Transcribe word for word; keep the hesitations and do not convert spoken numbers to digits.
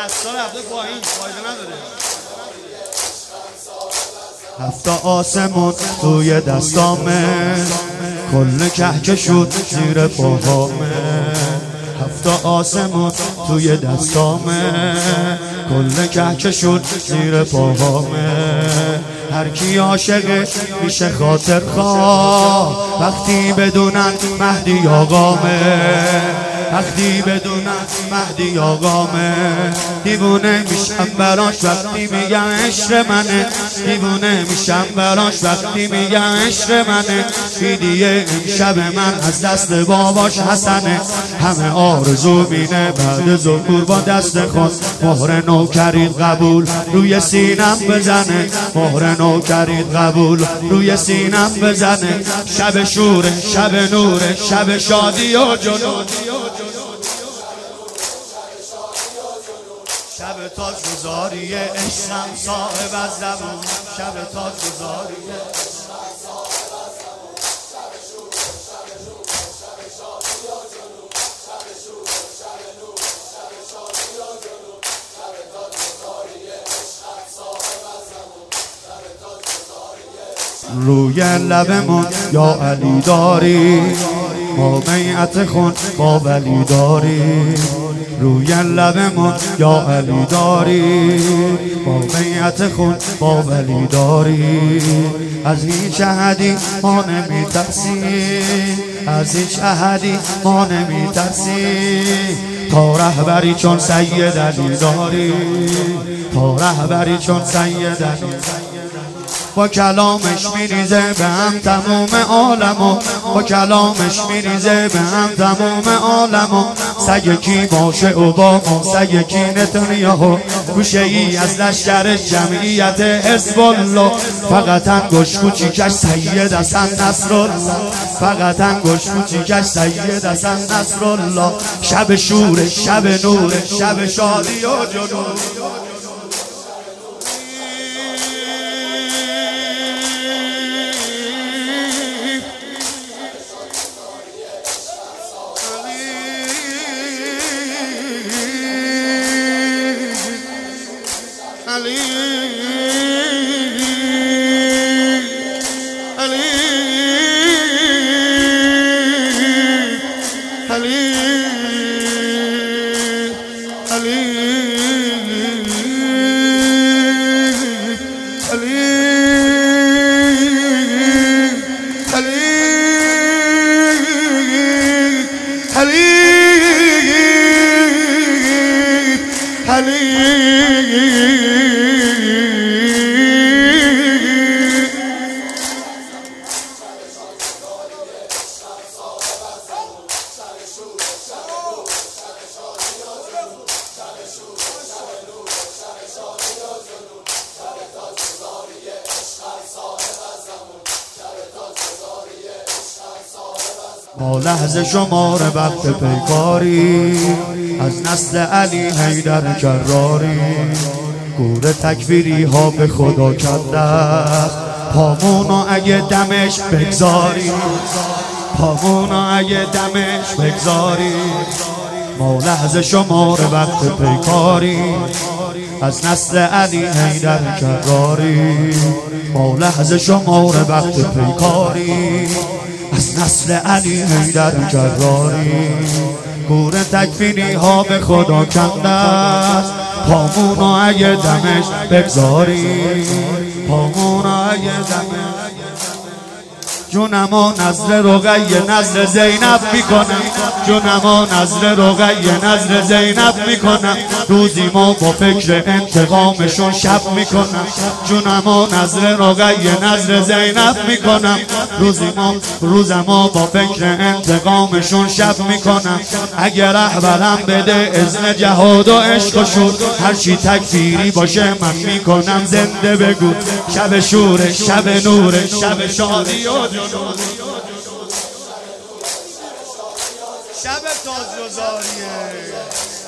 دستا رفته پایین، فایده نداره. هفت آسمون توی دستامه، کل کهکشون زیر پاهامه. هفت آسمون توی دستامه، کل کهکشون زیر پاهامه. هر کی عاشق میشه خاطر خواه، وقتی بدونن مهدی آقامه. وقتی بدونن مهدی آقامه، دیوونه میشم براش وقتی میگم عشق منه. دیوونه میشم براش وقتی میگم عشق منه. ویدیه امشب من از دست باباش حسنه. همه آرزو مینه بعد ظهور با دست خود مهر نو کرید قبول روی سینم بزنه. مهر نو کرید قبول روی سینم بزنه. شب شوره، شب نوره، شب شادی و جنون. شب تاج گذاری عشقم صاحب از زمان. شب تاج گذاری روی لبمون یا علی داری، ما بیعت خون با ولی داری. روی لبمون یا علی داری، با بیعت خون با ولی داری. از هیچ احدی ما نمی ترسی، از هیچ احدی ما نمی ترسی. تا رهبری چون سید علی داری، تا رهبری چون سید علی. با کلامش میریزه به هم تموم عالمو، با کلامش میریزه به هم تموم عالمو. سگ کی باشه اوباما، سگ کی نتانیاهو، گوشه ای از لشکر جمعیت حزب الله. فقط انگوش کوچیکش سید حسن نصرالله، فقط انگوش کوچیکش سید حسن نصرالله. شب شوره، شب نوره، شب شادی و جنون. علی علی علی علی علی علی ما لحظه شمار وقت پیکاری، از نسل علی حیدر کراری. گور تکفیری ها به خدا کرده، پامونو اگه دمش بگذاری، پامونو اگه دمش بگذاری. ما لحظه شمار وقت پیکاری، از نسل علی حیدر کراری. ما لحظه شمار وقت پیکاری، از نسل علی حیدر کراری. گور تکفیری ها به خدا کنده است، پامونو اگه دمش بگذاری، پامونو اگه دمش. جونمو نظر رقیه نظر زینب میکنم، جونمو نظر رقیه نظر زینب میکنم. روزی ما با فکر انتقامشون شب میکنم. جونمو نظر رقیه نظر زینب میکنم. روزی ما روزمو با فکر انتقامشون شب میکنم. اگر رهبرم بده اذن جهاد و عشق و شور، هرچی تکفیری باشه من میکنم زنده بگو. شب شوره، شب نوره، شب شادی و شب تاج‌گذاریه.